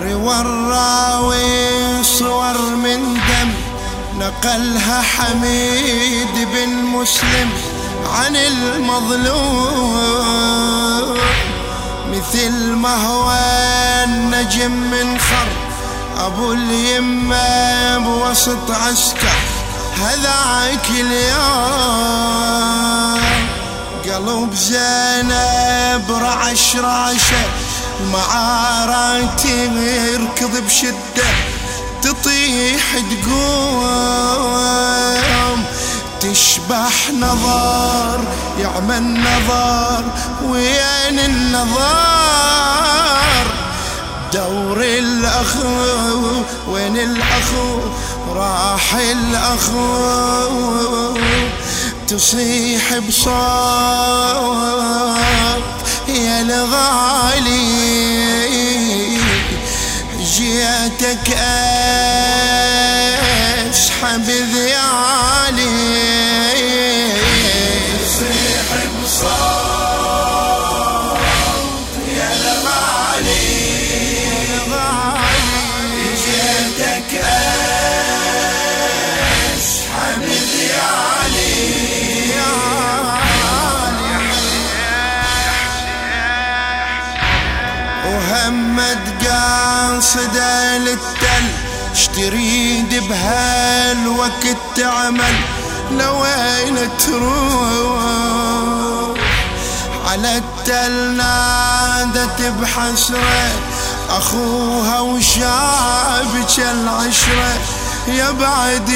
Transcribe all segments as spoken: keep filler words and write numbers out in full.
روى الراوي صور من دم نقلها حميد بن مسلم عن المظلوم، مثل ما هو النجم من خر أبو اليمة بوسط عسكر هذاك اليوم. قلب زينب رعش رعشه المعارك يركض بشدة تطيح تقوم، تشبح نظر يعمل نظر وين النظر، دور الأخو وين الأخو راح الأخو، تصيح بصوت يا الغالي جيتك اسحب ذيالي، تصيح بصوت يا الغالي جيتك اسحب ذيالي. وهمت قاصدة للتل اشتريد بهالوقت تعمل لوين تروح، على التل نادت بحسرة أخوها وشابك العشرة يا بعد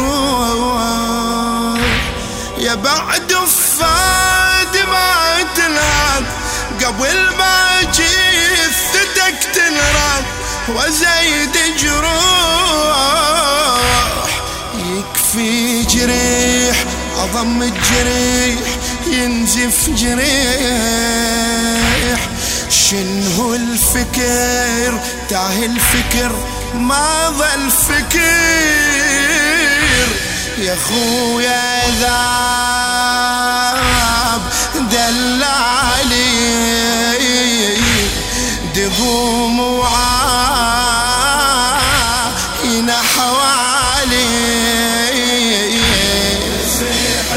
الروح، يا بعد فاد ما تنهض قبل ما جثتك تنرد وزيد جروح، يكفي جريح عظم الجريح ينزف جريح، شنو الفكر تاه الفكر ما ظل فكر، يا خويا ذاب دلالي دقوم وعاين حوالي، يصيح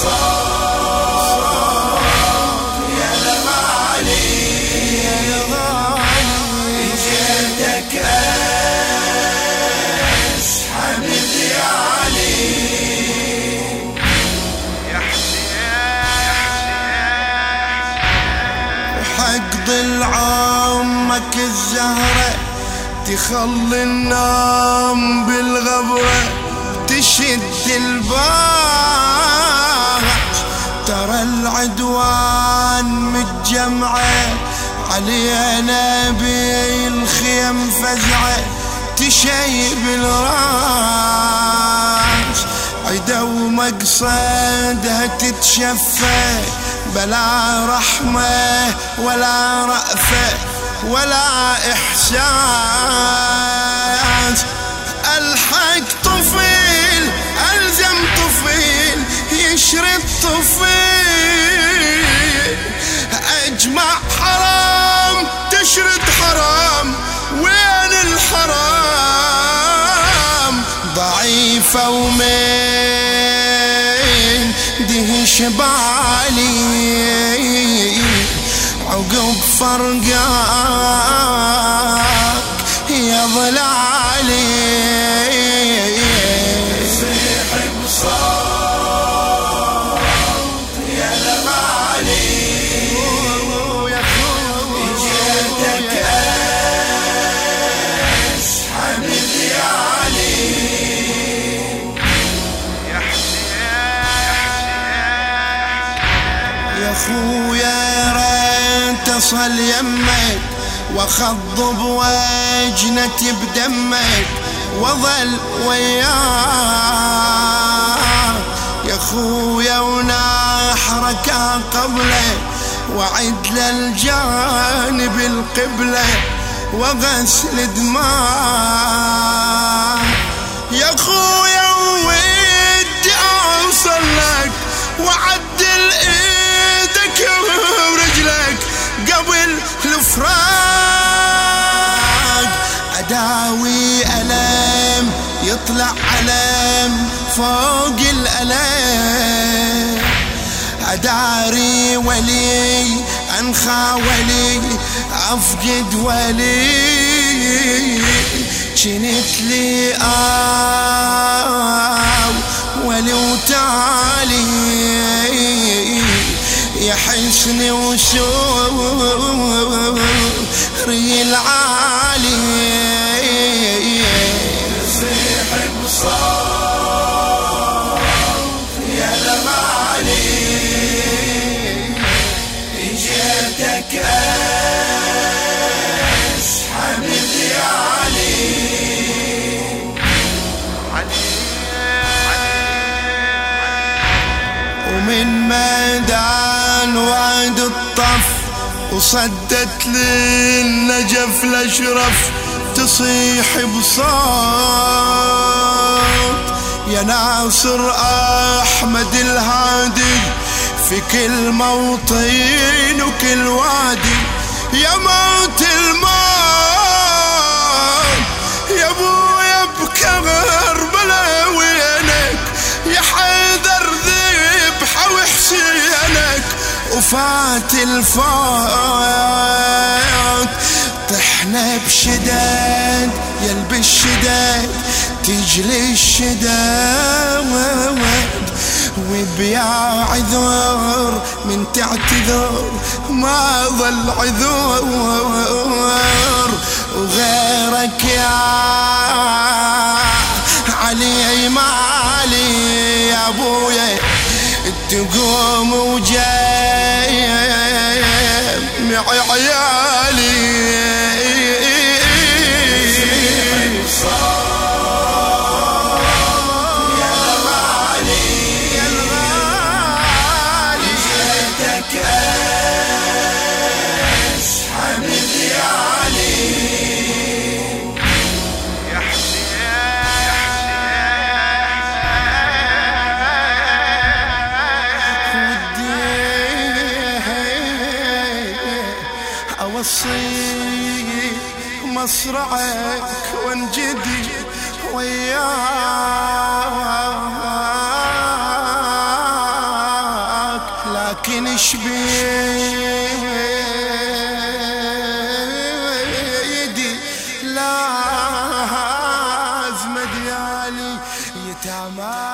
بصوت يا الغالي جيتك اسحب ذيالي، وحق ضلع امك الزهرة تخلي النوم بالغبرة تشد الباب، ترى العدوان متجمعة علينا بالخيم فزعة تشيب الراس، عدا ومقصدها تتشفى بلا رحمة ولا رأفة ولا إحساس، الحق طفيل ألزم طفيل يشرد طفيل، أجمع حرام تشرد حرام وين الحرام، ضعيفة ومين دهش بالي عقب فرقاك يا ضلالي، يصيح بصوت يا الغالي جيتك اسحب ذيالي، يا خويا اتصل يمك واخضب وجنتي بدمك وظل وياك، يا خويا ونحرك قبله وعد للجانب القبلة وغسل دماء، يا خويا ودي اوصل لك وعدل ايدك ورجلك قبل الفراق، يطلع علم فوق الألم. أداري ولي أنخى ولي أفقد ولي، جنت لي آه ولي وتالي يحسني وسوري العالي. يصيح بصوت يا لمالي جيتك اسحب ديالي. ومن ميدان وعد الطف وصدت للنجف الأشرف تصيح بصوت يا ناصر أحمد الهادي في كل موطن وكل وادي. يا موت الموت يا ابويا بكربلاء وينك، يا حيدر ذبحة وحسينك وفات الفوت. طحنا بشداد يلبي الشداد تجلي الشداد، وبيا عذر من تعتذر ما ظل عذور. وغيرك يا علي مالي يا ابويا تقوم وجاي معي عيالي. أوصي مصرعك وانجدي وياك، لكن ايش بيدي لازم ديالي يتامى.